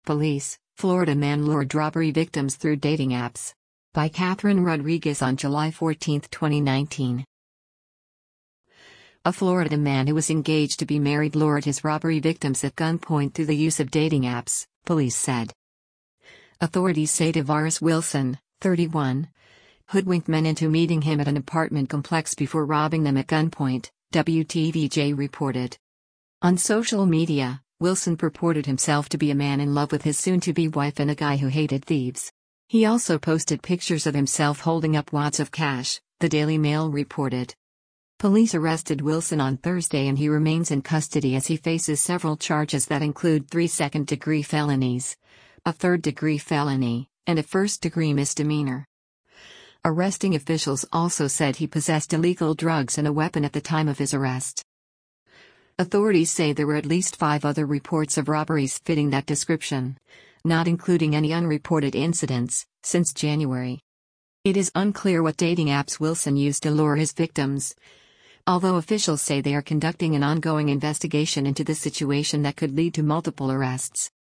Police, Florida man lured robbery victims through dating apps. By Catherine Rodriguez on July 14, 2019. A Florida man who was engaged to be married lured his robbery victims at gunpoint through the use of dating apps, police said. Authorities say Tavares Wilson, 31, hoodwinked men into meeting him at an apartment complex before robbing them at gunpoint, WTVJ reported. On social media, Wilson purported himself to be a man in love with his soon-to-be wife and a guy who hated thieves. He also posted pictures of himself holding up wads of cash, the Daily Mail reported. Police arrested Wilson on Thursday and he remains in custody as he faces several charges that include 3 second-degree felonies, a third-degree felony, and a first-degree misdemeanor. Arresting officials also said he possessed illegal drugs and a weapon at the time of his arrest. Authorities say there were at least 5 other reports of robberies fitting that description, not including any unreported incidents, since January. It is unclear what dating apps Wilson used to lure his victims, although officials say they are conducting an ongoing investigation into the situation that could lead to multiple arrests.